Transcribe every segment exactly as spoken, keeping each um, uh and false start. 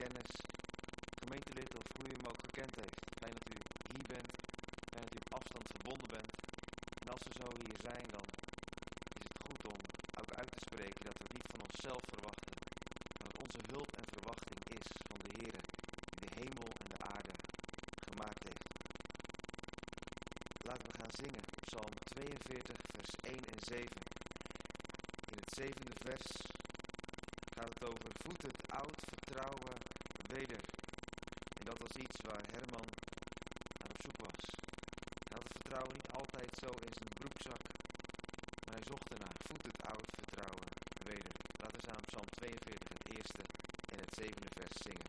kennis, gemeentelid of hoe u hem ook gekend heeft. Fijn dat u hier bent, fijn dat u op afstand verbonden bent. En als we zo hier zijn, dan is het goed om ook uit te spreken dat we het niet van onszelf verwachten, maar dat onze hulp en verwachting is van de Heere die de hemel en de aarde gemaakt heeft. Laten we gaan zingen, Psalm tweeënveertig, vers één en zeven. In het zevende vers gaat het over voed het oud vertrouwen weder. En dat was iets waar Herman naar op zoek was. Hij had het vertrouwen niet altijd zo in zijn broekzak, maar hij zocht ernaar. Voed het oud vertrouwen weder. Laten we samen Psalm tweeënveertig, het eerste en het zevende vers zingen.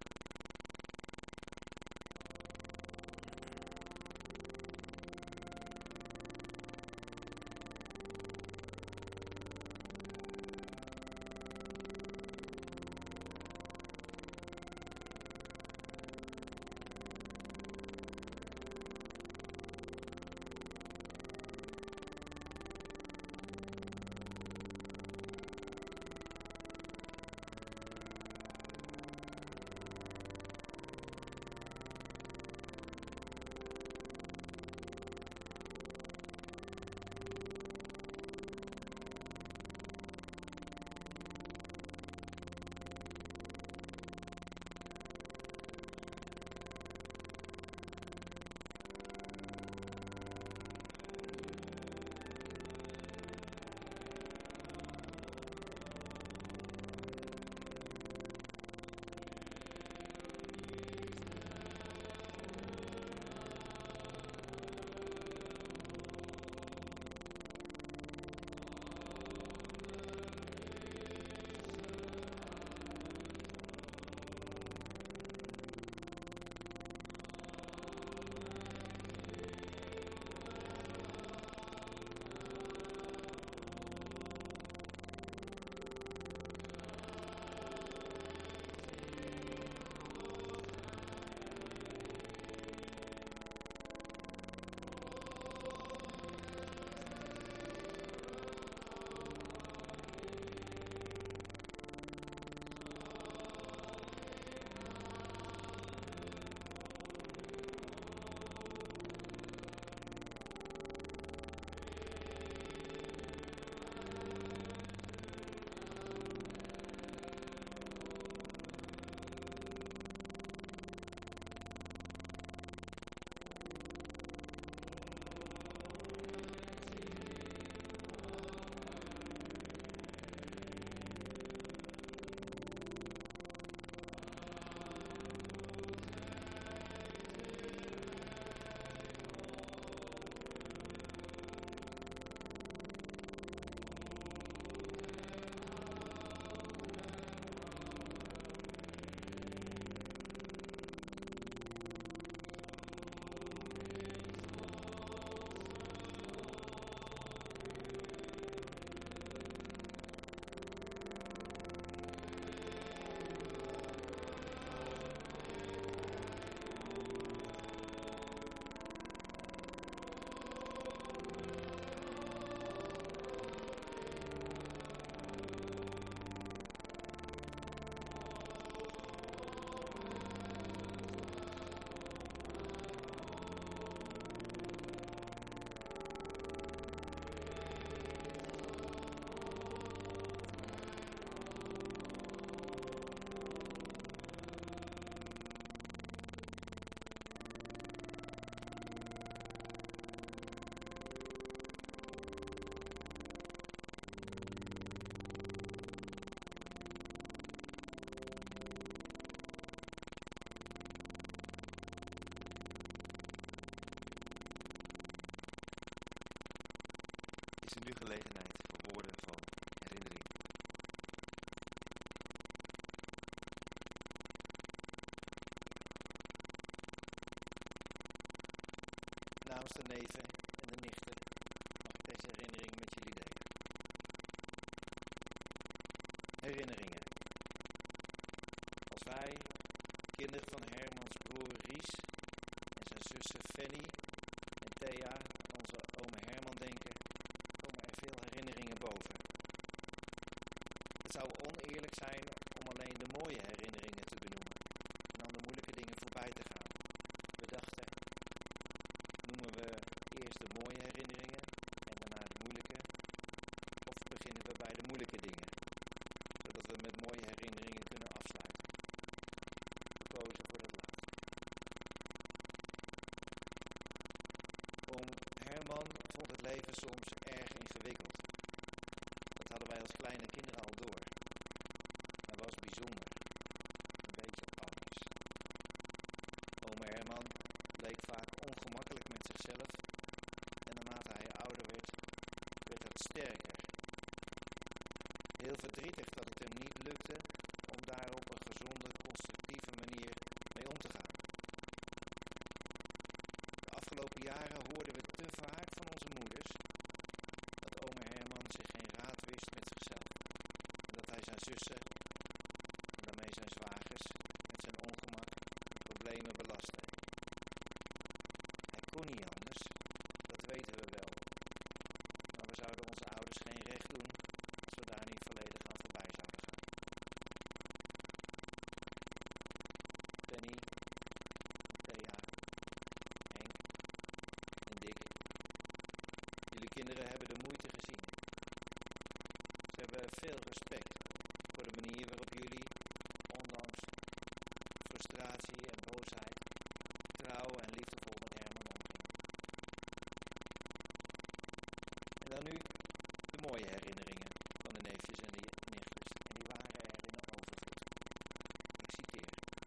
Is er nu gelegenheid voor woorden van herinnering? Namens de neven en de nichten mag ik deze herinnering met jullie delen. Herinneringen. Als wij, kinderen van Hermans broer Ries en zijn zussen Fanny en Thea, aan onze oom Herman denken, komen er veel herinneringen boven. Het zou oneerlijk zijn om alleen de mooie herinneringen te benoemen. leven soms erg ingewikkeld. Dat hadden wij als kleine kinderen al door. Hij was bijzonder. Een beetje anders. Ome Herman bleek vaak ongemakkelijk met zichzelf en naarmate hij ouder werd, werd het sterker. Heel verdrietig dat het hem niet lukte om daar op een gezonde, constructieve manier mee om te gaan. De afgelopen jaren hoorden we te vaak van onze moeders dat ome Herman zich geen raad wist met zichzelf. En dat hij zijn zussen, en daarmee zijn zwagers, met zijn ongemak en problemen belastte. Hij kon niet anders, dat weten we wel. Maar we zouden onze ouders geen recht doen als we daar niet volledig aan voorbij zouden gaan. Penny, Thea, Henk en Dick. Jullie kinderen hebben de moeite gezien. Ze hebben veel respect voor de manier waarop jullie, ondanks frustratie en boosheid, trouw en liefdevol met Herman omgingen. En dan nu de mooie herinneringen van de neefjes en de nichtjes. En die waren er in overvloed. Ik citeer.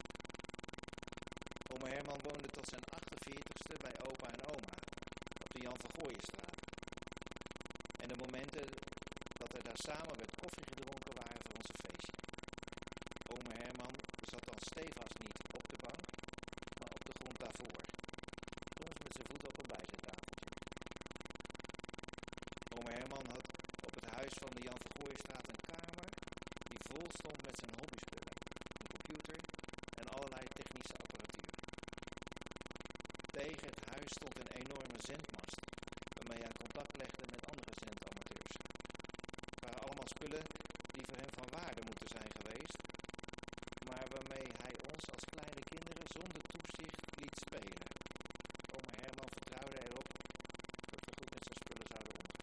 Ome Herman woonde tot zijn achtenveertigste bij opa en oma op de Jan van Gooienstraat. En de momenten dat er daar samen werd koffie gedronken waren voor onze feestje. Ome Herman zat dan stevast niet op de bank, maar op de grond daarvoor. Soms met zijn voeten op een bijzettafeltje. Ome Herman had op het huis van de Jan van Gooienstraat een kamer die vol stond met zijn hobbyspullen, een computer en allerlei technische apparatuur. Tegen het huis stond een enorme zendmast, waarmee hij contact legde met andere zendamateurs. Het waren allemaal spullen die voor hem van waarde moeten zijn geweest, maar waarmee hij ons als kleine kinderen zonder toezicht liet spelen. Ome Herman vertrouwde erop dat we goed met zijn spullen zouden omgaan.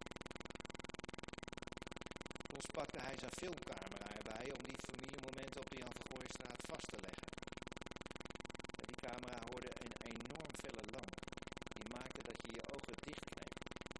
Soms pakte hij zijn filmcamera erbij om die familiemomenten op de Jan van Gooienstraat vast te leggen. Bij die camera hoorde een enorm felle lamp, die maakte dat je je ogen dichtkneep.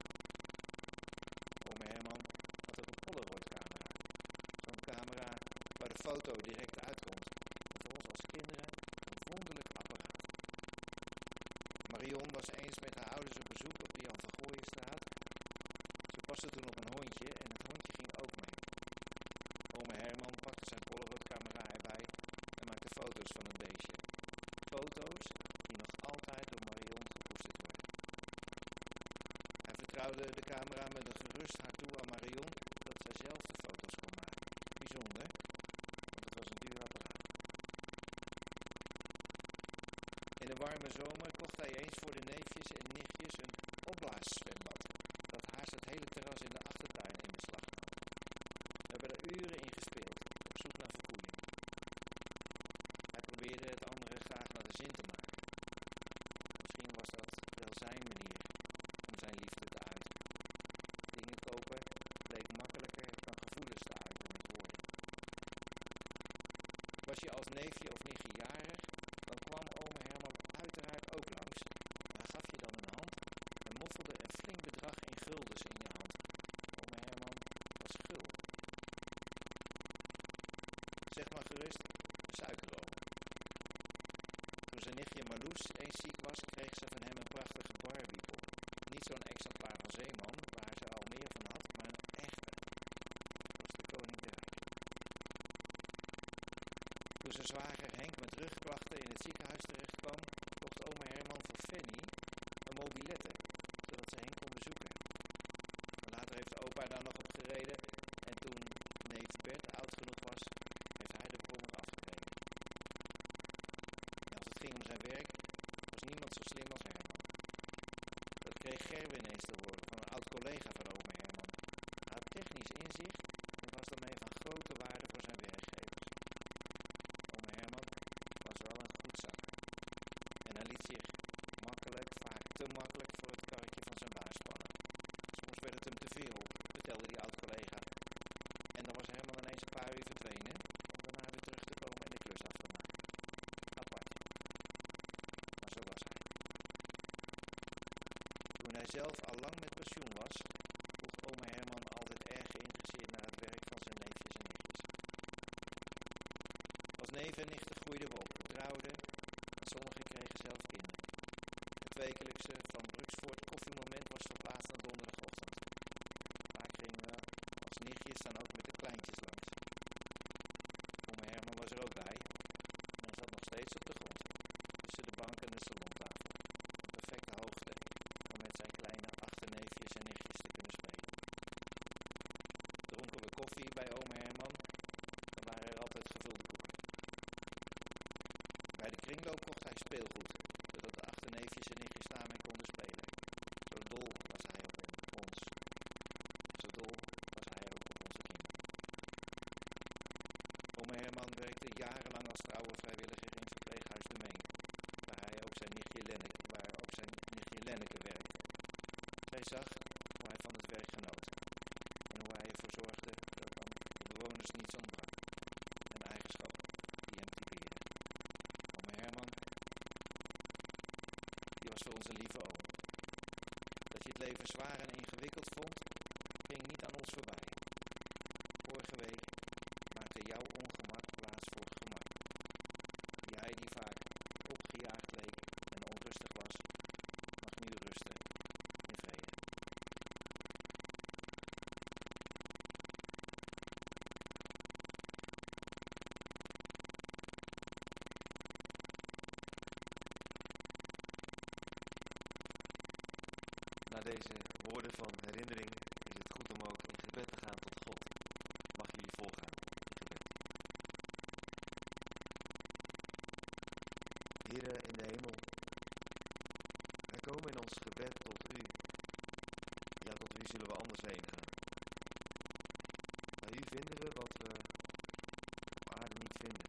Ome Herman had ook een Polaroid-camera. Zo'n camera waar de foto direct uitkomt. En voor ons als kinderen een wonderlijk apparaat. Marion was eens met haar ouders op bezoek op de Jan van Gooienstraat. Ze paste toen op een hondje en het hondje ging ook mee. Ome Herman pakte zijn Polaroid-camera erbij en maakte foto's van het beestje. Foto's die nog altijd door Marion gekoesterd worden. Hij vertrouwde de camera met een gerust hart toe aan Marion dat zij zelf de foto's kon maken. Bijzonder, want het was een duur apparaat. In de warme zomer kocht hij eens voor de neefjes en nichtjes een opblaaszwembad dat haast het hele terras in de achtertuin in beslag nam. We hebben er uren in gespeeld, op zoek naar verkoeling. Hij probeerde het anderen graag naar de zin te maken. Misschien was dat wel zijn manier om zijn liefde te uiten. Dingen kopen bleek makkelijker dan gevoelens te uiten met woorden. Was je als neefje of nichtje jarig, dan kwam ome Herman uiteraard ook langs. Hij gaf je dan een hand en moffelde een flink bedrag in guldens in je hand. Ome Herman was gul. Zeg maar gerust, suikeroom. Toen zijn nichtje Marloes eens ziek was, kreeg ze van hem een prachtige Barbiepop. Niet zo'n exemplaar van Zeeman, waar ze al meer van had, maar een echte. Dat was de koning der rijken. Toen zijn zwager Henk met rugklachten in het ziekenhuis terecht kwam, kocht ome Herman voor Fanny een mobilette, zodat ze Henk kon bezoeken. Later heeft opa daar nog op gereden en toen neef Bert oud genoeg was, heeft hij de brommer afgereden. En als het ging om zijn werk, was niemand zo slim als Herman. Dat kreeg Gerwin eens te horen van een oud collega van ome Herman. Hij had technisch inzicht en was daarmee van grote waarde voor zijn werkgevers. Ome Herman was wel een goed zanger. zelf al lang met pensioen was, vroeg oma Herman altijd erg geïnteresseerd naar het werk van zijn neefjes en nichtjes. Als neven en nichten groeiden we op, we trouwden en sommigen kregen zelf kinderen. Het wekelijkse Van Bruksvoort koffiemoment was verplaatst naar donderdagochtend. Vaak gingen we als nichtjes dan ook met de kleintjes langs. Oma Herman was er ook bij, en hij zat nog steeds op de grond, tussen de bank en de salontafel. Een perfecte hoogte om met zijn kleine achterneefjes en nichtjes te kunnen spelen. Dronken we koffie bij oma Herman, dan waren er altijd gevulde koeken. Bij de kringloop kocht hij speelgoed, zodat de achterneefjes en nichtjes daarmee konden spelen. Zo dol was hij op ons. Zo dol was hij ook op onze kinderen. Oma Herman werkte jarenlang als trouwe vrijwilliger in verpleeghuis De Meen, waar hij ook zijn nichtje Lenneke, waar ook zijn nichtje Lenneke werkte. Zij zag hoe hij van het werk genoot en hoe hij ervoor zorgde dat dan de bewoners niets ontbrak. Een eigenschap die hem typeerde. Oma Herman, die was voor ons een lieve oom. Dat je het leven zwaar en ingewikkeld vond, ging niet aan ons voorbij. Vorige week maakte jouw ongemak plaats voor gemak. Jij die vaak opgejaagd leek en onrustig was, mag nu rusten in vrede. Na deze woorden van herinnering is het goed om ook in gebed te gaan tot God. Mag jullie volgaan in gebed. Heere in de hemel, wij komen in ons gebed tot u. Ja, tot u zullen we anders heen gaan. Bij u vinden we wat we op aarde niet vinden.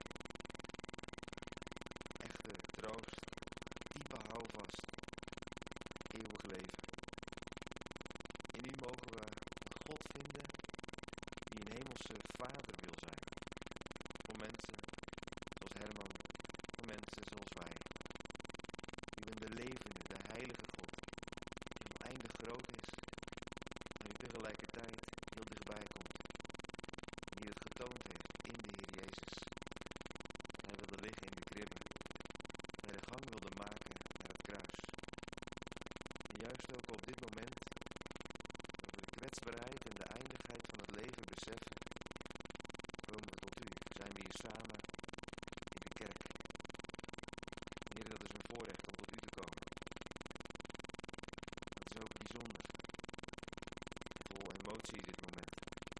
Echte troost, diepe houvast, eeuwig leven. In u mogen we een God vinden die een hemelse vader wil zijn. Voor mensen zoals Herman, voor mensen zoals wij. U bent de levende, de heilige God, die oneindig groot is en u tegelijkertijd heel dichtbij komt. Die het getoond heeft in de Heer Jezus. Hij wilde liggen in de kribbe. Hij de gang wilde maken naar het kruis. En juist ook op dit moment, waar we de kwetsbaarheid en de eindigheid van het leven beseffen, komen we tot u. Zijn we hier samen in de kerk. Heer, dat is een voorrecht om tot u te komen. Dat is ook bijzonder. Vol emotie dit moment.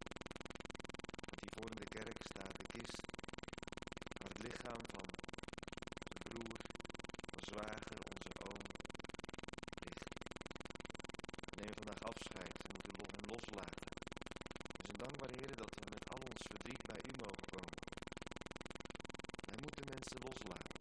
Want hier voor in de kerk staat de kist waar het lichaam van onze broer, onze zwager, onze oom ligt. We nemen vandaag afscheid en moeten hem loslaten. We zijn dankbaar, Heer, dat we met al ons verdriet bij u mogen komen. Wij moeten mensen loslaten.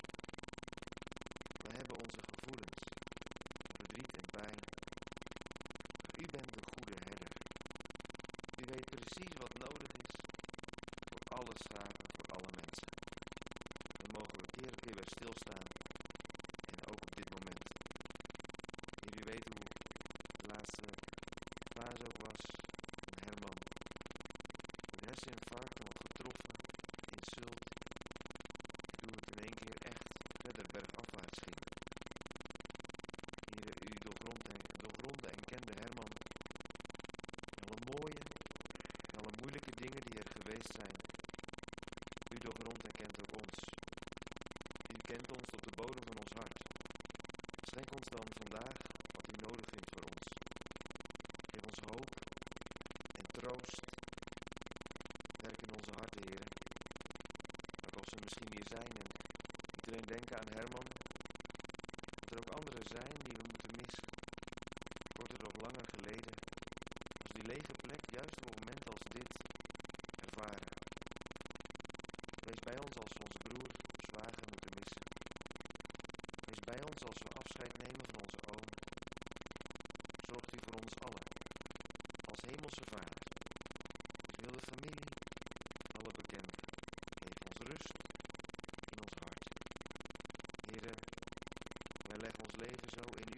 We hebben onze gevoelens, verdriet en pijn. Maar u bent de goede herder. U weet precies wat nodig is voor alle schapen, voor alle mensen. Daar mogen we keer op keer bij stilstaan en ook op dit moment. Heer, u weet hoe de laatste fase ook was van Herman. Een herseninfarct hem had getroffen, insult. En toen het in één keer echt verder bergafwaarts ging. Heer, u doorgrondde en, doorgrondde en kende Herman. Alle mooie en alle moeilijke dingen die er geweest zijn. U doorgrondt en kent ook ons. U kent ons tot de bodem van ons hart. Schenk ons dan vandaag wat u nodig vindt voor ons. Geef ons hoop en troost. Werk in onze harten, Heer. Ook als we misschien hier zijn en niet alleen denken aan Herman, dat er ook anderen zijn die we moeten missen. Korter of langer geleden, als die lege plek juist op een moment als dit ervaren. Wees bij ons als we onze broer of zwager moeten missen. Wees bij ons als we afscheid nemen van onze oom. Zorgt u voor ons allen, als hemelse vader. Dus wil de familie, alle bekenden, geef ons rust in ons hart. Heere, wij leggen ons leven zo in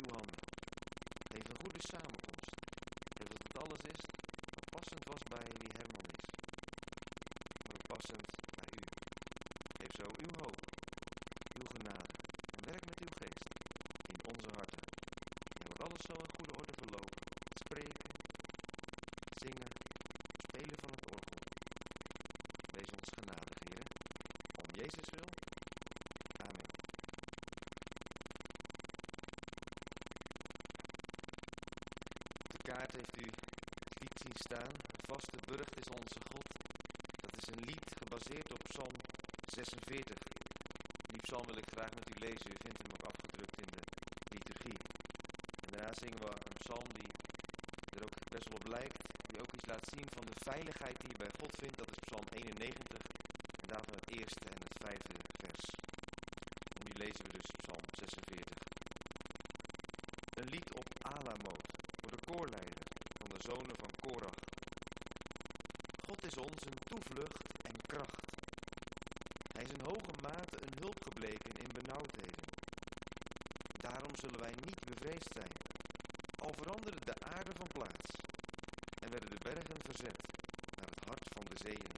alles zo in goede orde verlopen. Het spreken, zingen, spelen van het orgel. Wees ons genadig, Heer. Om Jezus wil. Amen. Op de kaart heeft u het lied zien staan. Vaste burcht is onze God. Dat is een lied gebaseerd op Psalm zesenveertig. Die psalm wil ik graag met u lezen. U vindt hem ook afgedrukt in de liturgie. En daarna zingen we een psalm die er ook best wel op lijkt. Die ook iets laat zien van de veiligheid die je bij God vindt. Dat is psalm eenennegentig. En daarvan het eerste en het vijfde vers. En nu lezen we dus psalm zesenveertig. Een lied op Alamoot. Voor de koorleider van de zonen van Korach. God is ons een toevlucht en kracht. Hij is in hoge mate een hulp gebleken in benauwdheden. Daarom zullen wij niet bevreesd zijn. Al veranderde de aarde van plaats en werden de bergen verzet naar het hart van de zeeën.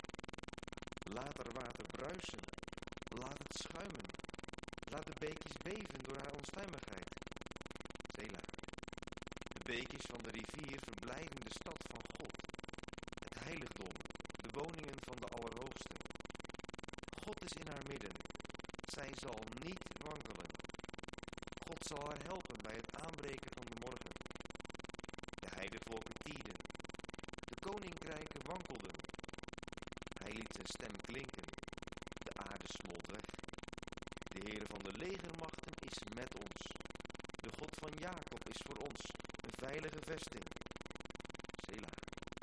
Laat er water bruisen, laat het schuimen, laat de beekjes beven door haar onstuimigheid. Sela. De beekjes van de rivier verblijden de stad van God, het heiligdom, de woningen van de Allerhoogste. God is in haar midden, zij zal niet wankelen. God zal haar helpen bij het aanbreken van de morgen. De heidevolken tieden, de koninkrijken wankelden. Hij liet zijn stem klinken, de aarde smolt weg. De Heere van de legermachten is met ons. De God van Jacob is voor ons een veilige vesting. Sela.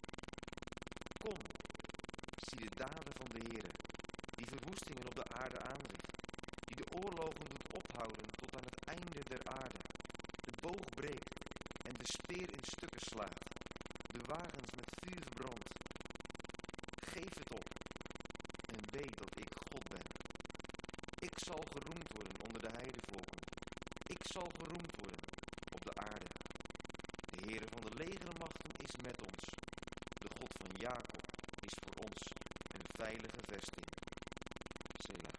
Kom, zie de daden van de Heere, die verwoestingen op de aarde aanricht, die de oorlogen doet ophouden tot aan het einde der aarde, de boog breekt en de speer in stukken slaat, de wagens met vuur verbrandt. Geef het op en weet dat ik God ben. Ik zal geroemd worden onder de heidevolken. Ik zal geroemd worden op de aarde. De Heere van de legermachten is met ons. De God van Jacob is voor ons een veilige vesting. Sela.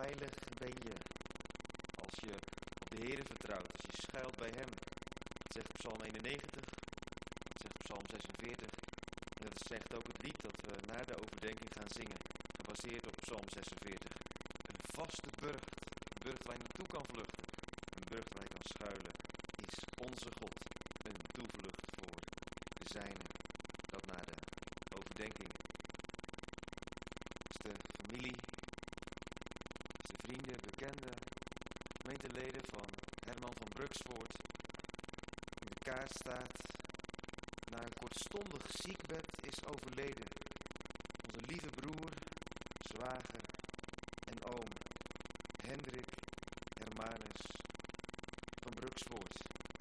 veilig ben je als je op de Heere vertrouwt, als je schuilt bij hem. Dat zegt Psalm eenennegentig, dat zegt Psalm zesenveertig. En dat zegt ook het lied dat we na de overdenking gaan zingen, gebaseerd op Psalm zesenveertig. Een vaste burcht, een burcht waar je naartoe kan vluchten, een burcht waar je kan schuilen, is onze God een toevlucht voor de zijnen. Dat na de overdenking. Is de familie, is de vrienden, bekenden, gemeenteleden van Herman van Bruksvoort in de kaart staat, na een kortstondig ziekbed is overleden. Onze lieve broer, zwager en oom, Hendrik Hermanus van Bruksvoort.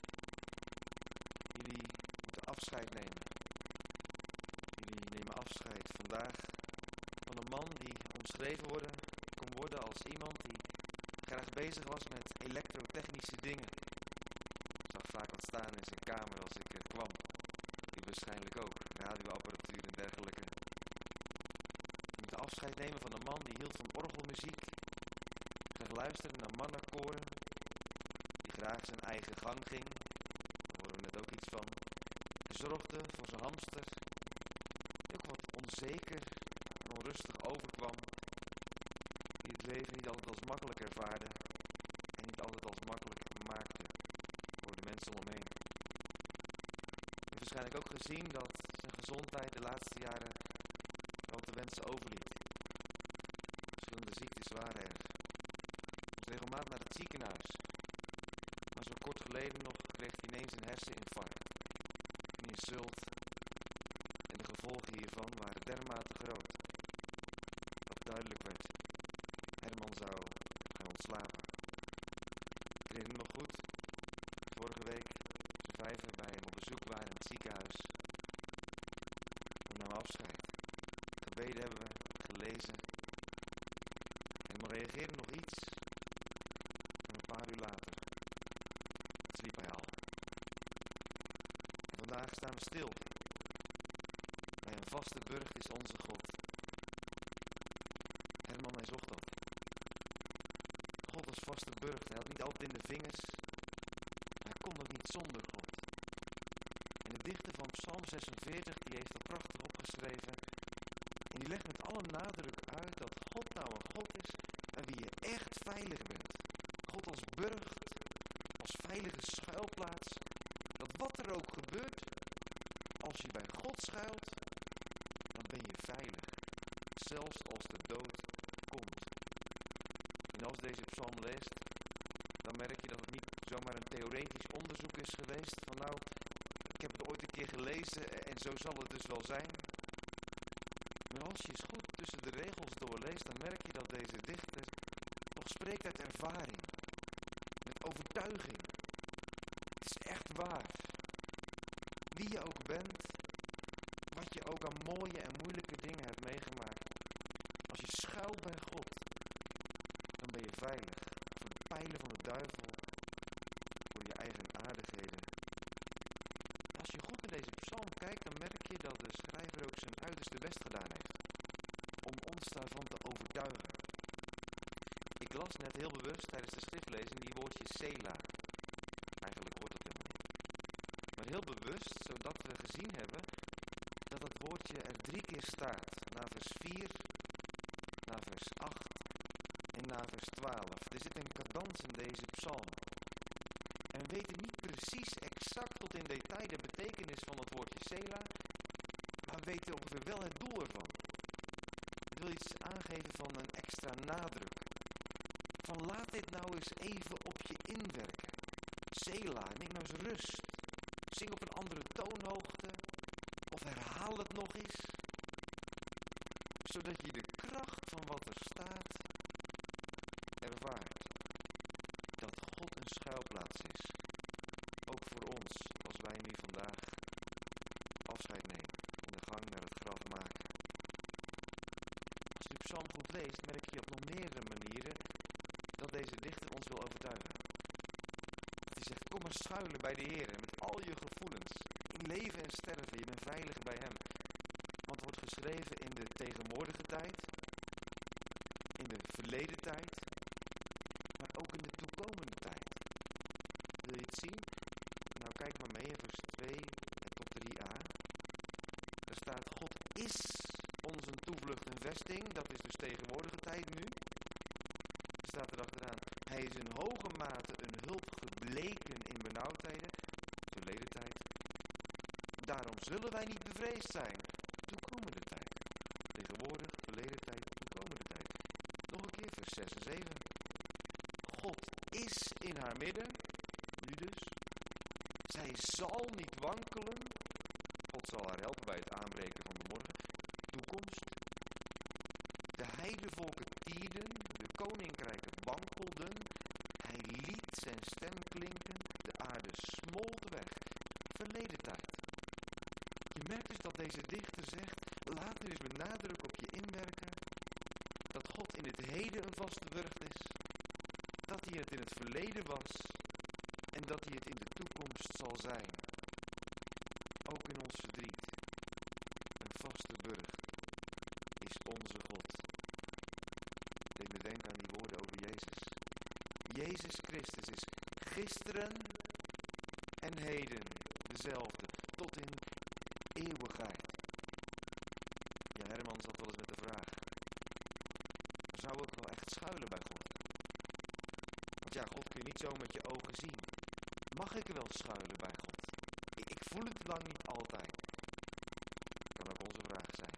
Jullie moeten afscheid nemen. Jullie nemen afscheid vandaag van een man die omschreven worden, kon worden als iemand die graag bezig was met elektrotechnische dingen. Ik zag vaak wat staan in zijn kamer als ik er kwam. Die waarschijnlijk ook, radioapparatuur en dergelijke. Je moet afscheid nemen van een man die hield van orgelmuziek, graag luisterde naar mannenkoren, die graag zijn eigen gang ging. Daar horen we net ook iets van. Hij zorgde voor zijn hamster, die ook wat onzeker en onrustig overkwam, die het leven niet altijd als makkelijk ervaarde en niet altijd als makkelijk maakte voor de mensen om hem heen. Je hebt waarschijnlijk ook gezien dat zijn gezondheid de laatste jaren wel te wensen overliet. Verschillende ziektes waren er. Hij moest regelmatig naar het ziekenhuis. Maar zo kort geleden nog kreeg hij ineens een herseninfarct. Een insult. En de gevolgen hiervan waren dermate groot. Dat duidelijk werd. Herman zou gaan ontslapen. Ik herinner me nog goed. Vorige week, z'n vijven bij hem op bezoek waren in het ziekenhuis. We namen afscheid. Gebeden hebben we, gelezen. En maar reageerde nog iets. En een paar uur later sliep hij al. En vandaag staan we stil. Bij een vaste burcht is onze God. Herman, hij zocht dat. God als vaste burcht. Hij had niet altijd in de vingers. Hij kon ook niet zonder God. En de dichter van Psalm zesenveertig, die heeft dat prachtig opgeschreven. En die legt met alle nadruk uit dat God nou een God is bij wie je echt veilig bent. God als burcht, als veilige schuilplaats. Dat wat er ook gebeurt, als je bij God schuilt, dan ben je veilig. Zelfs als de dood komt. En als deze psalm leest, dan merk je dat het niet zomaar een theoretisch onderzoek is geweest. Van nou, ik heb het ooit een keer gelezen en zo zal het dus wel zijn. Maar als je eens goed tussen de regels doorleest, dan merk je dat deze dichter toch spreekt uit ervaring. Met overtuiging. Het is echt waar. Wie je ook bent, wat je ook aan mooie en moeilijke dingen hebt meegemaakt. Als je schuilt bij God, dan ben je veilig. Voor de pijlen van de duivel, voor je eigen aardigheden. Als je goed naar deze psalm kijkt, dan merk je dat de schrijver ook zijn uiterste best gedaan heeft. Om ons daarvan te overtuigen. Ik las net heel bewust tijdens de schriftlezing die woordje Sela. Eigenlijk hoort dat helemaal niet. Maar heel bewust, zodat we gezien hebben dat het woordje er drie keer staat. Na vers vier, na vers acht en na vers twaalf. Er zit een cadans in deze psalm. En we weten niet precies exact tot in detail de betekenis van het woordje Sela, maar we weten ongeveer wel het doel ervan. Het wil iets aangeven van een extra nadruk. Van laat dit nou eens even op je inwerken. Sela, neem nou eens rust. Zing op een andere toonhoogte. Of herhaal het nog eens. Zodat je de kracht van wat er staat ervaart. Dat God een schuilplaats is. Ook voor ons, als wij nu vandaag afscheid nemen. En de gang naar het graf maken. Als je de psalm goed leest, merk je op nog meerdere manieren dat deze dichter ons wil overtuigen. Dat hij zegt, kom maar schuilen bij de Heer met al je gevoelens. In leven en sterven, je bent veilig bij hem. Want het wordt geschreven in de tegenwoordige tijd, in de verleden tijd dit zien? Nou, kijk maar mee in vers twee tot drie a. Er staat, God is onze toevlucht en vesting. Dat is dus tegenwoordige tijd nu. Er staat er achteraan, hij is in hoge mate een hulp gebleken in benauwdheden. Verleden tijd. Daarom zullen wij niet bevreesd zijn. Toekomende tijd. Tegenwoordig, verleden tijd, toekomende tijd. Nog een keer vers zes en zeven. God is in haar midden, nu dus. Zij zal niet wankelen. God zal haar helpen bij het aanbreken van de morgen. Toekomst. De heidevolken tierden, de koninkrijken wankelden. Hij liet zijn stem klinken, de aarde smolt weg. Verleden tijd. Je merkt dus dat deze dichter zegt, laat nu eens met nadruk op je inwerken, dat God in het heden een vaste burcht is, dat hij het in het verleden was en dat hij het in de toekomst zal zijn. Ook in ons verdriet. Een vaste burcht is onze God. Ik deed me denken aan die woorden over Jezus. Jezus Christus is gisteren en heden dezelfde, tot in eeuwigheid. Ja, Herman zat wel eens met de vraag, zou ik wel echt schuilen bij God? Want ja, God kun je niet zo met je ogen zien. Mag ik wel schuilen bij God? Ik, ik voel het lang niet altijd. Kan ook onze vraag zijn.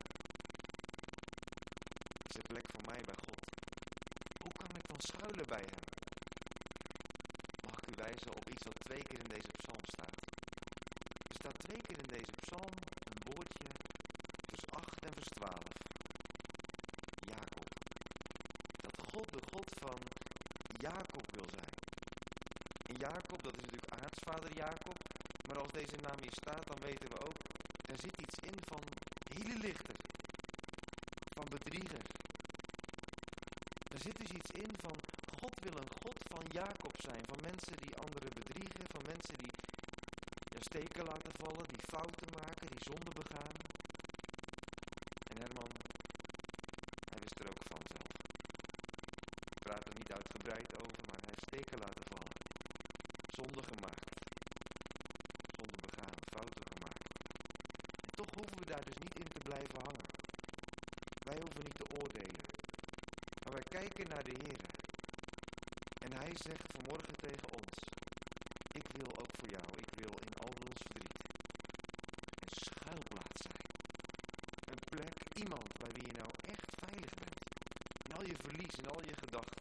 Is er plek voor mij bij God? Hoe kan ik dan schuilen bij hem? Mag ik u wijzen op iets wat twee keer in deze psalm staat? Er staat twee keer in deze psalm een woordje, vers acht en vers twaalf. Jacob. Dat God de God van Jacob wil zijn. En Jacob, dat is natuurlijk aartsvader Jacob, maar als deze naam hier staat, dan weten we ook, er zit iets in van hele lichter, van bedrieger. Er zit dus iets in van, God wil een God van Jacob zijn, van mensen die anderen bedriegen, van mensen die ja, steken laten vallen, die fouten maken, die zonde begaan. En Herman, hij wist er ook van zelf. Ik praat er niet uitgebreid over, maar hij heeft steken laten vallen. Zonde gemaakt. Zonde begaan, fouten gemaakt. En toch hoeven we daar dus niet in te blijven hangen. Wij hoeven niet te oordelen. Maar wij kijken naar de Heere. En hij zegt vanmorgen tegen ons, ik wil ook voor jou, ik wil in al ons verdriet een schuilplaats zijn. Een plek, iemand bij wie je nou echt veilig bent. In al je verlies, in al je gedachten.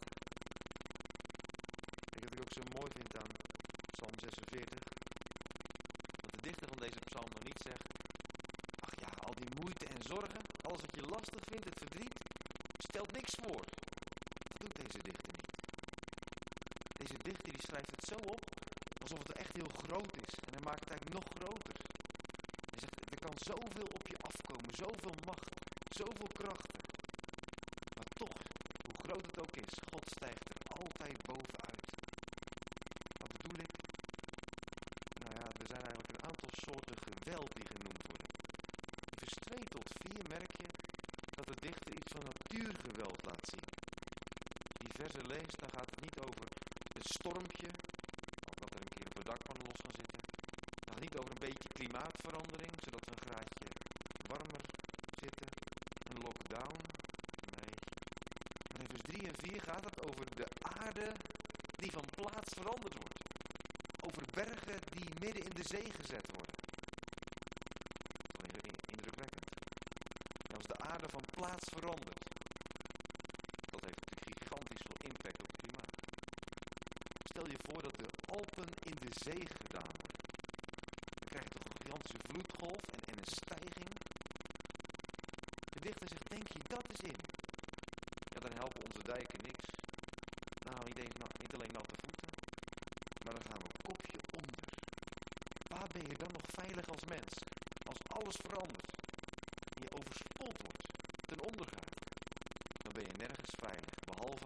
Weet je wat ik ook zo mooi vind aan Psalm zesenveertig? Dat de dichter van deze psalm nog niet zegt, ach ja, al die moeite en zorgen, alles wat je lastig vindt, het verdriet, stelt niks voor. Dat doet deze dichter niet. Deze dichter die schrijft het zo op, alsof het echt heel groot is. En hij maakt het eigenlijk nog groter. Hij zegt, er kan zoveel op je afkomen, zoveel macht, zoveel krachten. Maar toch, hoe groot het ook is, God stijgt er altijd bovenuit. Wat bedoel ik? Nou ja, er zijn eigenlijk een aantal soorten geweld die genoemd worden. In vers twee tot vier merk je dat de dichter iets van natuurgeweld laat zien. Als je die versen leest, dan gaat het niet over een stormpje, of dat er een keer op de dakpannen los gaan zitten. Het gaat niet over een beetje klimaatverandering, zodat we een graadje warmer zitten. Een lockdown. Nee. Maar in vers drie en vier gaat het over de aarde die van plaats veranderd wordt. Over bergen die midden in de zee gezet worden. Dat is wel indrukwekkend. En als de aarde van plaats verandert, dat heeft natuurlijk gigantisch veel impact op het klimaat. Stel je voor dat de Alpen in de zee gedaan worden. Dan krijg je toch een gigantische vloedgolf en, en een stijging. De dichter zegt, denk je dat eens in? Ja, dan helpen onze dijken niks. Nou, niet, eens, niet alleen natte voeten, maar dan gaan we kopje onder. Waar ben je dan nog veilig als mens? Als alles verandert, en je overspoeld wordt, ten onder gaat, dan ben je nergens veilig, behalve,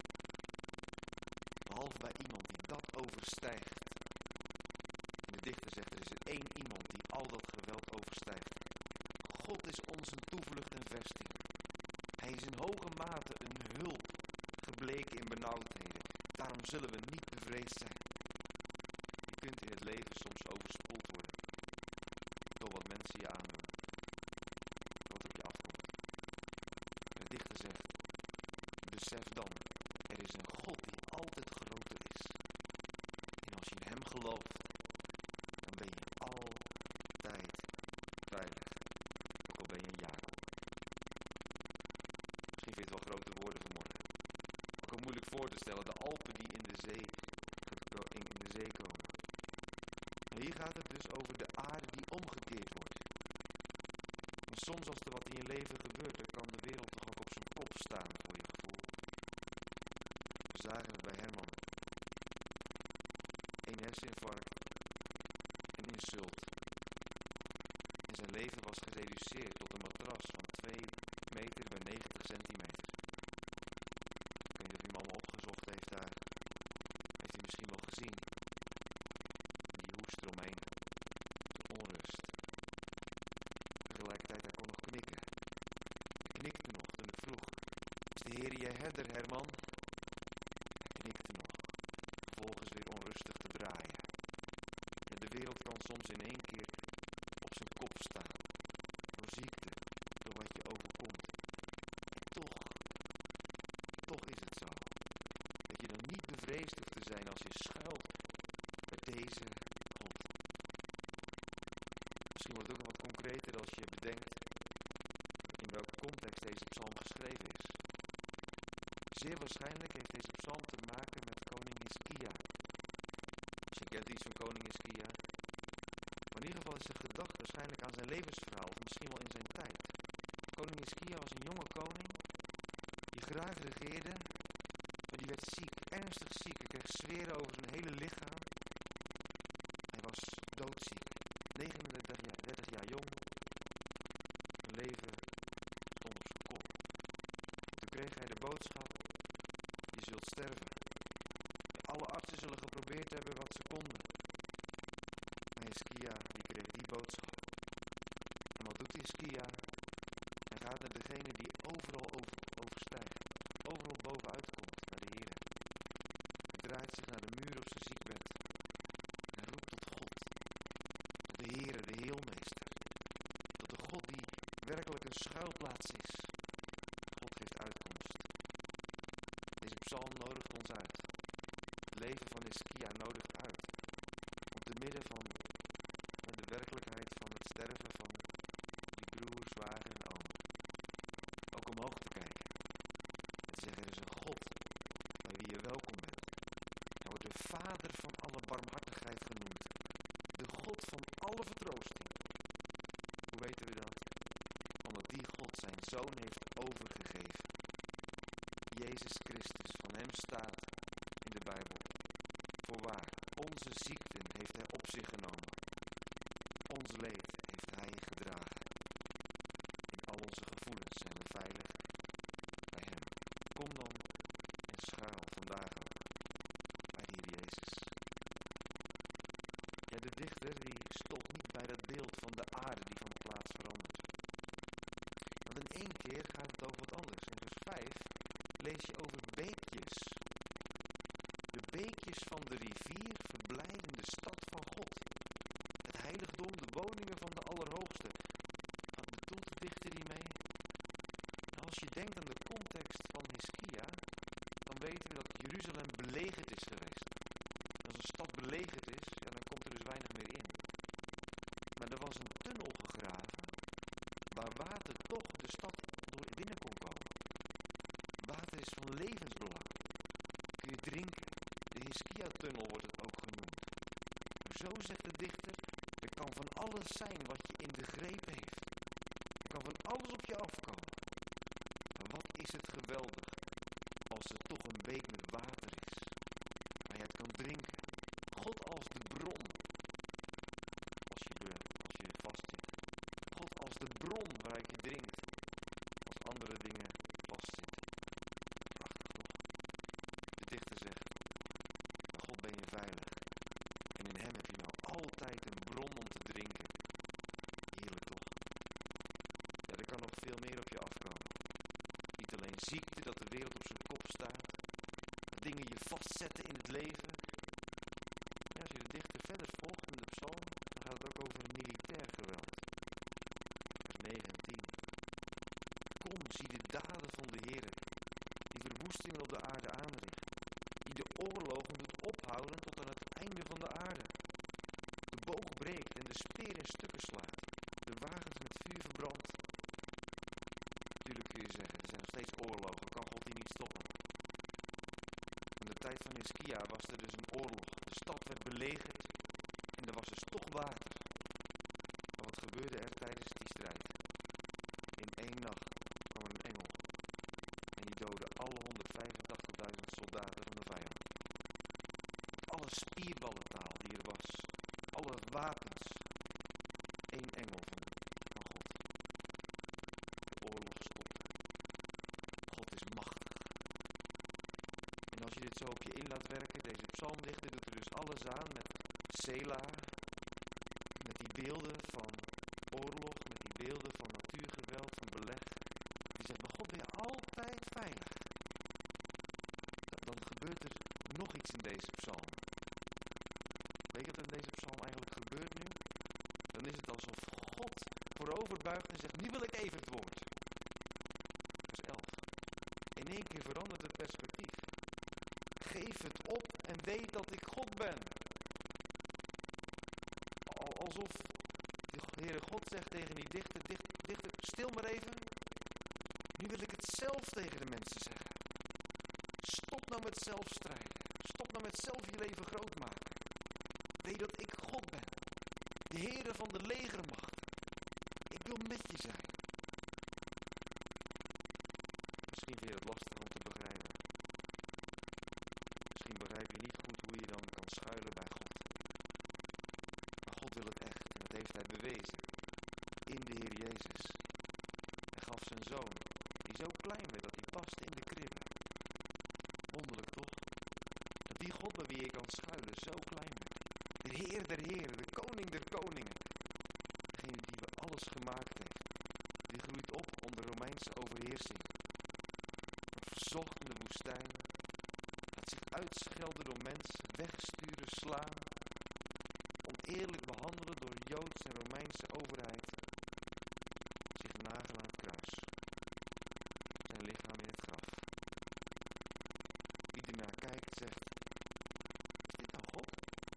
behalve bij iemand die dat overstijgt. En de dichter zegt, er is er één iemand die al dat geweld overstijgt. God is onze toevlucht en vesting. Hij is in hoge mate een hulp gebleken in benauwdheden. Daarom zullen we niet bevreesd zijn. besef dan, er is een God die altijd groter is. En als je in hem gelooft, dan ben je altijd veilig. Ook al ben je een Jacob. Misschien vind je het wel grote woorden vanmorgen. Ook al moeilijk voor te stellen, de Alpen die in de zee, in de zee komen. En hier gaat het dus over de aarde die omgekeerd wordt. Maar soms als er wat in je leven gebeurt, dan kan de wereld toch ook op zijn kop staan voor je gevoel. We zagen het bij Herman. Een herseninfarct, een insult. En zijn leven was gereduceerd tot een matras van twee meter bij negentig centimeter. Ik weet niet of hij hem allemaal opgezocht heeft daar. Heeft hij misschien wel gezien. Die hoest eromheen. Onrust. Tegelijkertijd, hij kon nog knikken. Hij knikte nog toen ik vroeg. Is de Heer je herder, Herman? Hij knikte nog. Vervolgens weer onrustig te draaien. Ja, de wereld kan soms in één keer op zijn kop staan. Door ziekte. Door wat je overkomt. En toch. Toch is het zo. Dat je dan niet bevreesd hoeft te zijn als je schuilt bij deze God. Misschien wordt het ook nog wat concreter als je bedenkt in welke context deze psalm geschreven is. Zeer waarschijnlijk heeft deze psalm te maken met koning Hiskia. Misschien kent u iets van koning Hiskia. Maar in ieder geval is zijn gedacht waarschijnlijk aan zijn levensverhaal, of misschien wel in zijn tijd. Koning Hiskia was een jonge koning die graag regeerde, maar die werd ziek, ernstig ziek. Hij kreeg zweren over zijn hele lichaam. Hij was doodziek, negenendertig jaar, dertig jaar jong. Zijn leven stond op zijn kop. Toen kreeg hij de boodschap, je zult sterven. Alle artsen zullen geprobeerd hebben wat ze konden. Maar Hiskia, die kreeg die boodschap. En wat doet Hiskia? Hij gaat naar degene die overal over, overstijgt. Overal bovenuit komt, naar de Heer. Hij draait zich naar de muur op zijn ziekbed. En hij roept tot God. Tot de Heer, de Heelmeester. Tot de God die werkelijk een schuilplaats is. God geeft uitkomst. Deze psalm nodigt ons uit. Het leven van Hiskia nodigt uit. Om te midden van de werkelijkheid van het sterven van die broer, zwager en oom. Ook omhoog te kijken. En te zeggen, er is een God bij wie je welkom bent. Hij wordt de Vader van alle barmhartigheid genoemd. De God van alle vertroosting. Hoe weten we dat? Omdat die God zijn Zoon heeft overgegeven. Jezus Christus, van hem staat in de Bijbel. Voorwaar, onze ziekten heeft hij op zich genomen. Ons leed heeft hij gedragen. In al onze gevoelens zijn we veilig bij hem. Kom dan en schuil vandaag ook bij de Heer Jezus. Ja, de dichter die stopt niet bij dat beeld van de aarde die van plaats verandert. Want in één keer gaat het over wat anders. In vers vijf lees je over beekjes. De beekjes van de rivier verblijden de stad van God. Het heiligdom, de woningen van de Allerhoogste. Wat bedoelt de dichter hiermee? Nou, als je denkt aan de context van Hiskia, dan weten we dat Jeruzalem belegerd is geweest. En als een stad belegerd is, ja, dan komt er dus weinig meer in. Maar er was een tunnel gegraven, waar water toch de stad door binnen kon komen. Water is van levensbelang. Kun je drinken. De Hiskia-tunnel wordt het ook genoemd. Maar zo zegt de dichter, er kan van alles zijn wat je in de greep heeft. Er kan van alles op je afkomen. Maar wat is het geweldig als er toch een beek met water is, waar je het kan drinken. God als de bron, als je, de, als je vastzit. God als de bron waaruit je drinkt, als andere dingen vastzitten. Prachtig toch? De dichter zegt, bij God ben je veilig. En in hem heb je nou altijd een bron om te drinken. Heerlijk toch? Ja, er kan nog veel meer op je afkomen. Niet alleen ziekte, dat de wereld op zijn kop staat. Dat dingen je vastzetten in het leven. Ja, als je de dichter verder volgt in de psalm, dan gaat het ook over militair geweld. Vers negen en tien. Kom, zie de daden van de Heer, die verwoest steeds oorlogen. Kan God die niet stoppen? In de tijd van Hiskia was er dus een oorlog. De stad werd belegerd en er was dus toch water. Maar wat gebeurde er tijdens die strijd? In één nacht kwam er een engel en die doodde alle honderdvijfentachtigduizend soldaten van de vijand. Alle spierballentaal die er was, alle wapens, één engel van, van God. De oorlog stopte. God is machtig. En als je dit zo op je in laat werken, deze psalmdichter doet er dus alles aan met Sela, met die beelden van oorlog, met die beelden van natuurgeweld, van beleg. Die zegt, maar God ben je altijd veilig. Dan gebeurt er nog iets in deze psalm. Weet je wat er in deze psalm eigenlijk gebeurt nu? Dan is het alsof God voorover buigt en zegt, nu wil ik even het woord. Vers elf. In één keer verandert het perspectief. Geef het op en weet dat ik God ben. Al, alsof de Heere God zegt tegen die dichter, dichter, dichter, stil maar even. Nu wil ik het zelf tegen de mensen zeggen. Stop nou met zelf strijden. Stop nou met zelf je leven groot maken. Weet dat ik God ben. De Heere van de legermacht. Ik wil met je zijn. Misschien vind je het lastig om te begrijpen. Misschien begrijp je niet goed hoe je dan kan schuilen bij God. Maar God wil het echt. En dat heeft hij bewezen. In de Heer Jezus. Hij gaf zijn zoon. Die zo klein werd dat hij paste in de kribbe. Wonderlijk toch? Dat die God bij wie je kan schuilen zo klein werd. De Heer der Heren, de Koning der Koningen. Degene die alles gemaakt heeft. Die groeit op onder Romeinse overheersing. Verzocht in de woestijn. Laat zich uitschelden door mensen. Wegsturen, slaan. Oneerlijk behandelen door de Joodse en Romeinse overheid. Zich nagelen aan het kruis. Zijn lichaam in het graf. Wie ernaar kijkt zegt, is dit nou God?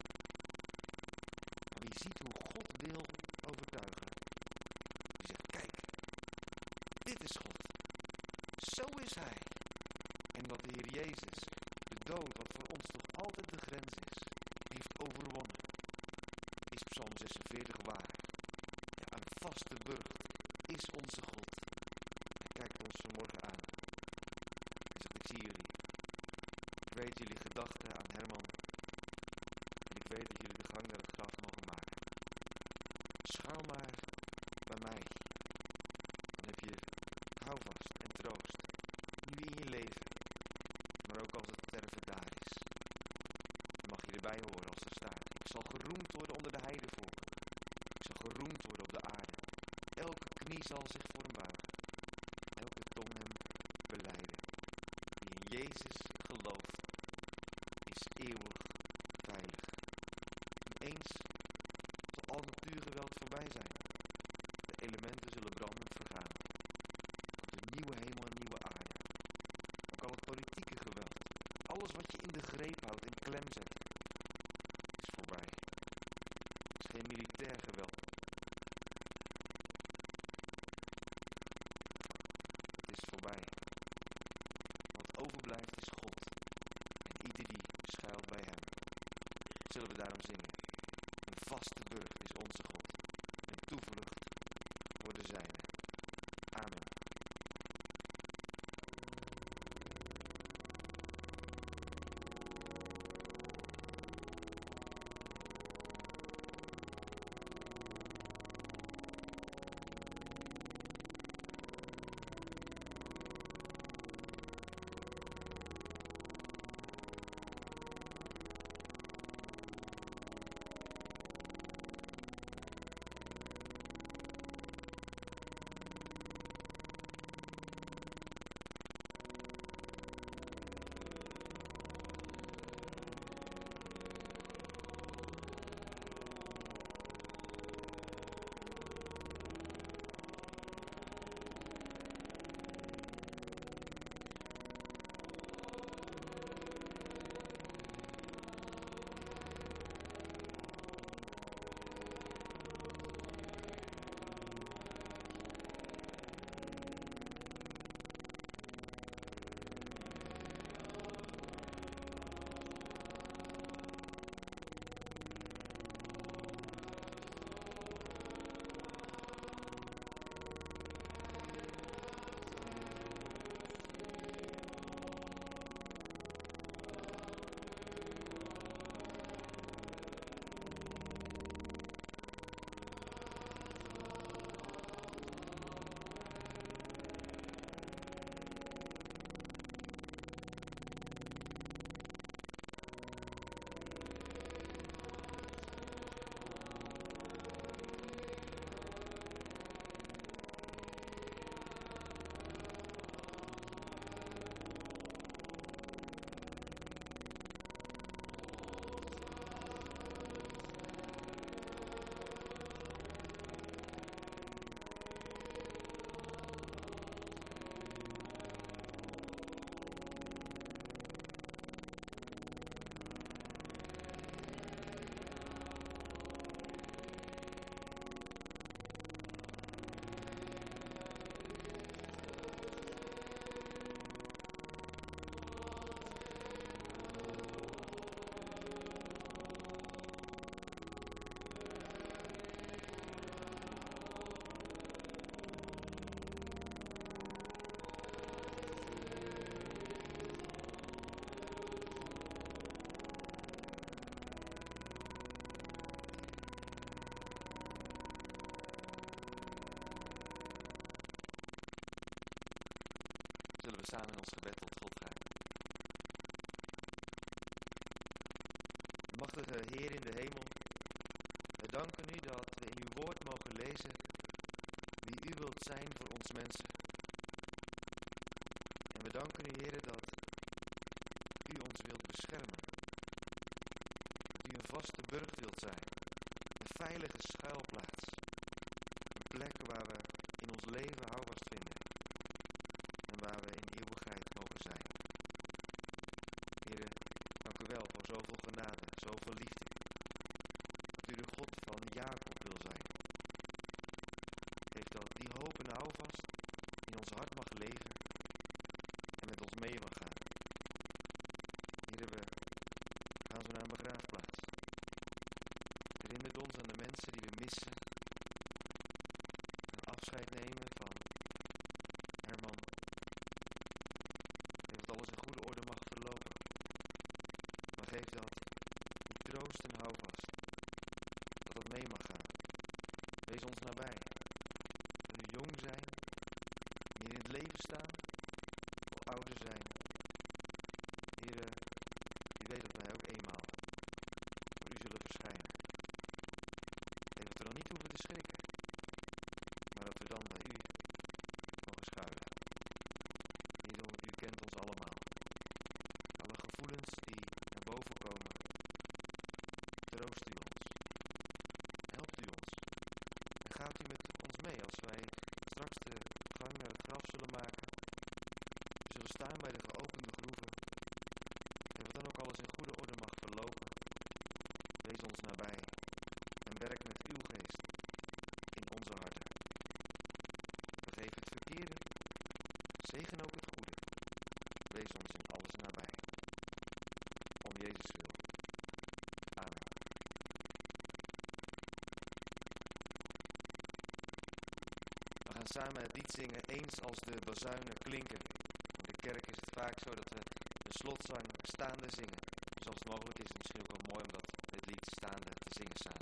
Maar wie ziet hoe God wil overtuigen. Die zegt, kijk, dit is God. Zo is hij. En dat de Heer Jezus, de dood, wat voor ons toch altijd de grens is, heeft overwonnen. Is Psalm zesenveertig waar. Ja, een vaste burcht is onze God. Hij kijkt ons vanmorgen aan. Hij zegt, ik zie jullie. Ik weet jullie gedachten aan Herman. En ik weet dat jullie de gang naar het graf mogen maken. Schuil maar bij mij. Dan heb je houvast en troost. Nu in je leven. Maar ook als het sterven daar is. Dan mag je erbij horen als er staat. Ik zal geroemd worden onder de heidevolken. Ik zal geroemd worden op de aarde. Elke knie zal zich voor hem buigen. Elke tong hem belijden. Die in Jezus gelooft, is eeuwig veilig. En eens zal al natuurgeweld voorbij zijn. De elementen zullen brandend vergaan. Op de nieuwe hemel en nieuwe aarde. Ook al het politieke geweld. Alles wat je in de greep houdt en klem zet. Is voorbij. Het is geen militair geweld. Het is voorbij. Wat overblijft is God. En ieder die schuilt bij hem. Zullen we daarom zingen. Een vaste burcht is onze God. Een toevlucht voor de zijne. Amen. we samen in ons gebed tot God gaan. Machtige Heer in de hemel, wij danken u dat we in uw woord mogen lezen wie u wilt zijn voor ons mensen. En we danken u, Heer, dat u ons wilt beschermen. Dat u een vaste burcht wilt zijn, een veilige schuilplaats, een plek waar we in ons leven houvast vinden en waar we in eeuwigheid mogen zijn. Heer, dank u wel voor zoveel genade, zoveel liefde. Dat u de God van Jacob wil zijn. Geef dat die hoop en houvast in ons hart mag leven en met ons mee mag gaan. Heer, we gaan zo naar een begraafplaats. Herinnert ons aan de mensen die we missen. En afscheid nemen van Herman. Geef dat alles in goede orde mag verlopen. Maar geef dat die troost en houvast. Dat dat mee mag gaan. Wees ons nabij. Dat we jong zijn, die in het leven staan, of ouder zijn. Heer, u weet dat wij ook eenmaal voor u zullen verschijnen. Geef dat we dan niet hoeven te schrikken, maar dat we dan bij u mogen schuilen. Heer, u kent ons allemaal. Alle gevoelens die naar boven komen, troost u ons. Helpt u ons. En gaat u met ons mee als wij straks de gang naar het graf zullen maken. We zullen staan bij de geopende groeven. En wat dan ook alles in goede orde mag verlopen. Wees ons nabij. En werk met uw geest in onze harten. Vergeef het verkeerde. Zegen ook het goede. Wees ons in alles nabij. Om Jezus wil. Amen. We gaan samen het lied zingen eens als de bazuinen klinken. In de kerk is het vaak zo dat we de slotzang staande zingen. Dus als het mogelijk is het misschien ook wel mooi om dat, dit lied staande te zingen samen.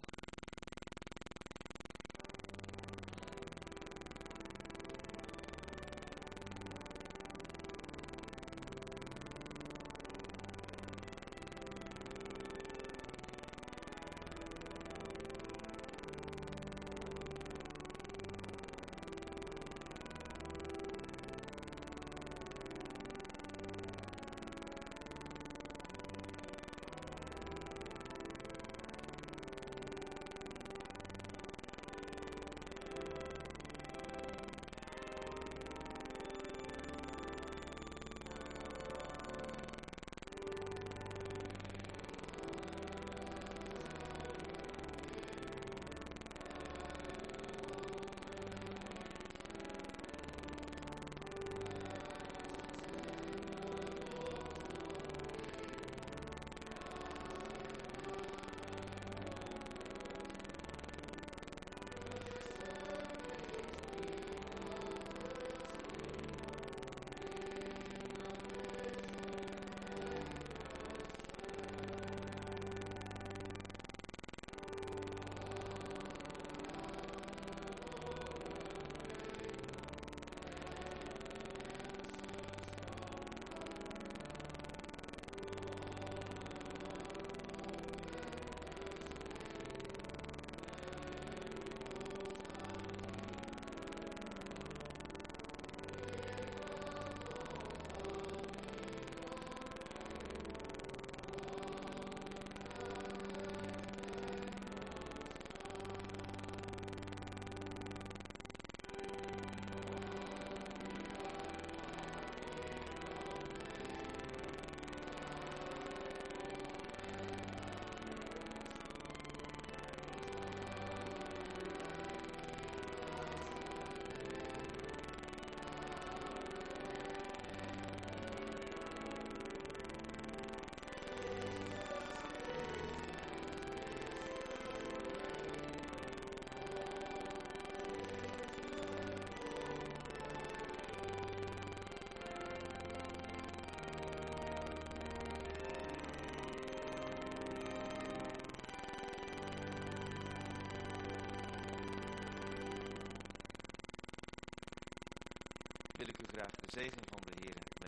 Wil ik u graag de zegen van de Heer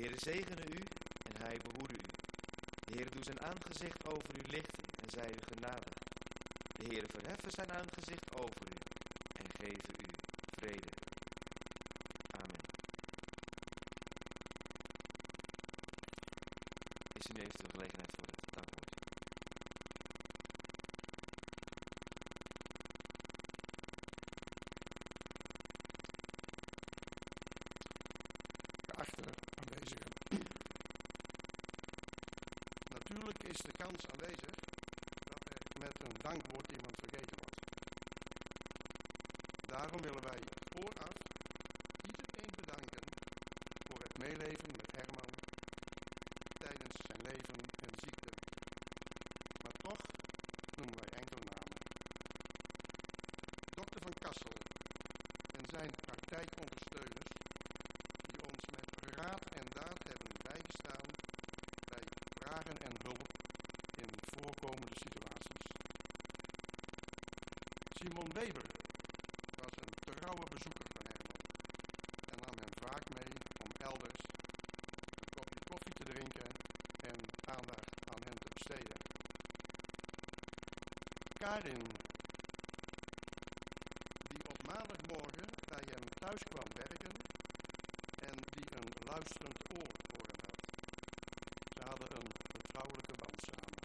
Heere zegene u en hij behoede u. De Heere doet zijn aangezicht over u lichten en zij u genadig. De Heere verheffen zijn aangezicht over u en geven u vrede. Amen. Is er nu eventueel gelegenheid voor het dankwoord? Geachte aanwezigen. Natuurlijk is de kans aanwezig dat er met een dankwoord iemand vergeten wordt. Daarom willen wij vooraf iedereen bedanken voor het meeleven met Herman tijdens zijn leven en ziekte. Maar toch noemen wij enkele namen. Dokter van Kassel en zijn praktijkondersteuners die ons met raad en daad hebben bijgestaan bij vragen en hulp in voorkomende situaties. Simon Weber was een trouwe bezoeker van Herman en nam hem vaak mee om elders een kopje koffie te drinken en aandacht aan hem te besteden. Karin, die op maandagmorgen bij hem thuis kwam werken en die een luisterend oor voor hem had. Ze hadden een vertrouwelijke band samen.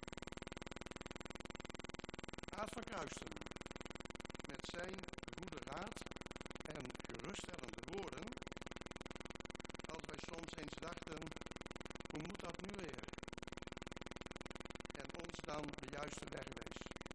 Aad van Kruisten, met zijn goede raad en geruststellende woorden, als wij soms eens dachten, hoe moet dat nu weer? En ons dan de juiste weg wees.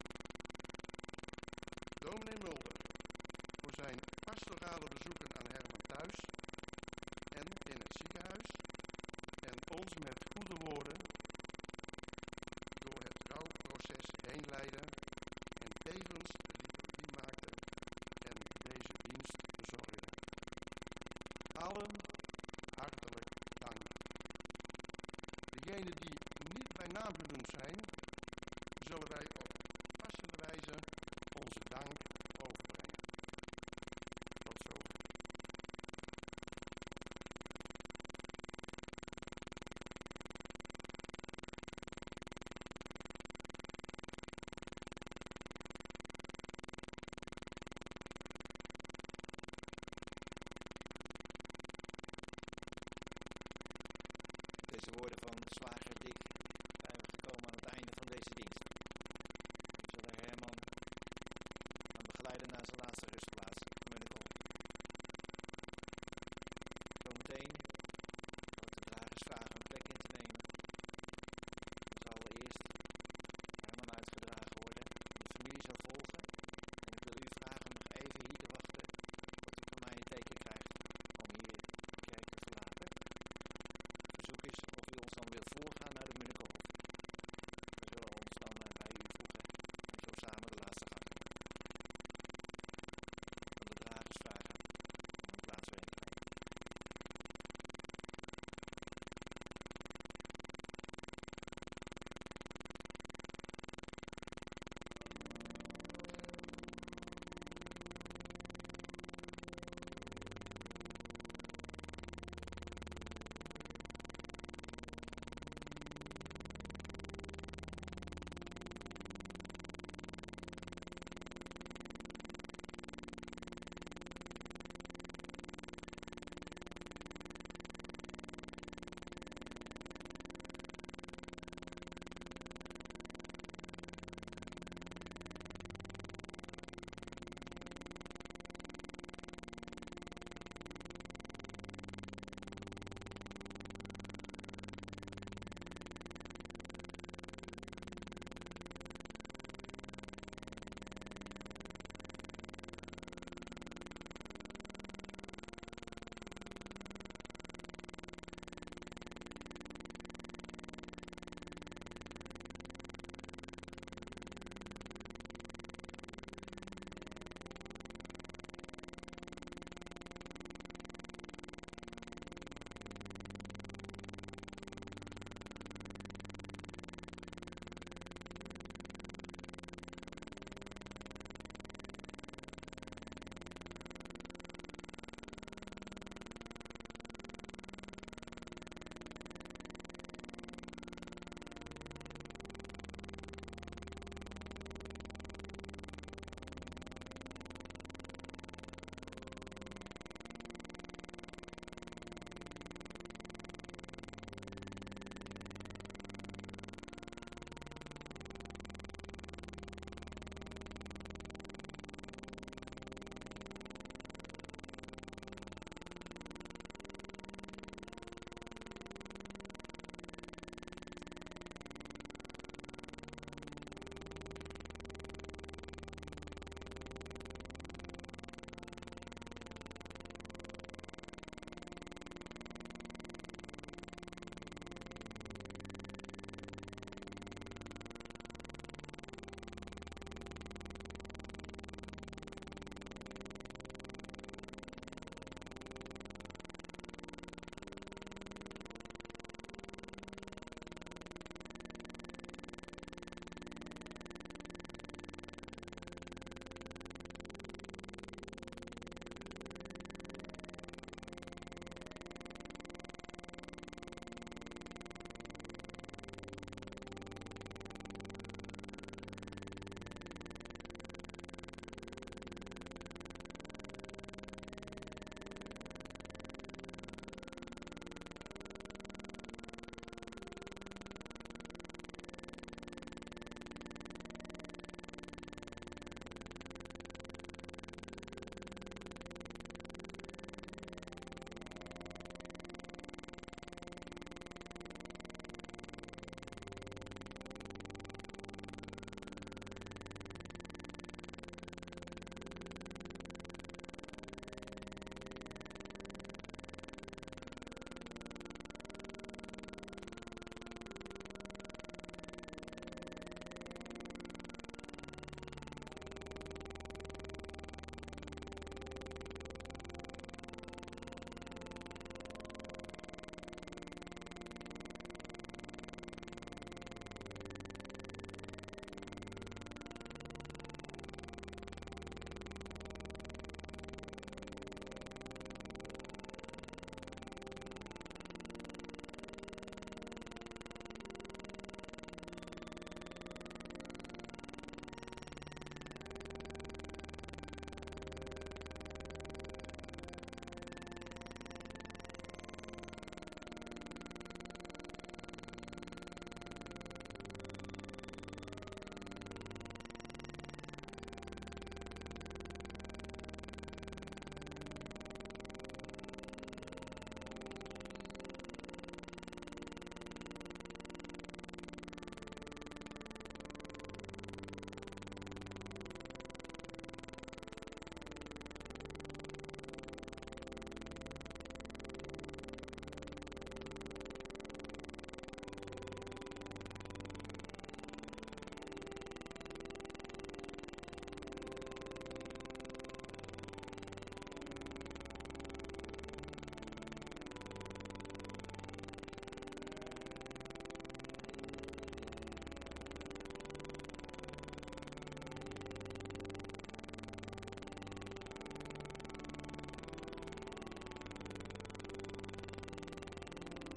Dominee Mulder, voor zijn pastorale bezoeken aan Herman thuis en in het ziekenhuis en ons met goede woorden door het rouwproces heen leiden en tevens de liturgie maakte en deze dienst verzorgde. Allen hartelijk dank. Degenen die niet bij naam genoemd